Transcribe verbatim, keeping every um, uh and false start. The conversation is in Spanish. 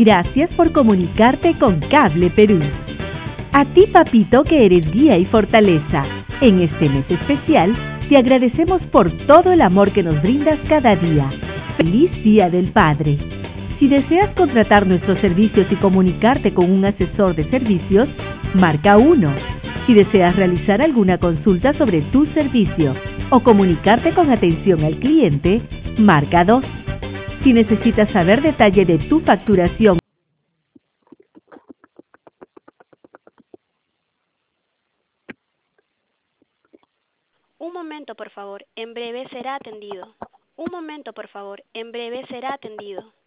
Gracias por comunicarte con Cable Perú. A ti, papito, que eres guía y fortaleza. En este mes especial, te agradecemos por todo el amor que nos brindas cada día. ¡Feliz Día del Padre! Si deseas contratar nuestros servicios y comunicarte con un asesor de servicios, marca uno. Si deseas realizar alguna consulta sobre tu servicio o comunicarte con atención al cliente, marca dos. Si necesitas saber detalle de tu facturación, Un momento, por favor, en breve será atendido. Un momento, por favor, en breve será atendido.